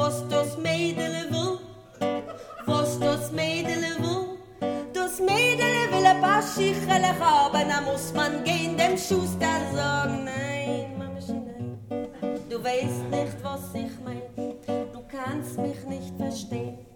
was das Mädele will. Was das Mädele will. Das Mädele will ein paar Schicherle haben, da muss man gehen dem Schuster sagen. Nein, Mamachen, nein, du weißt nicht, was ich mein. Du kannst mich nicht verstehen.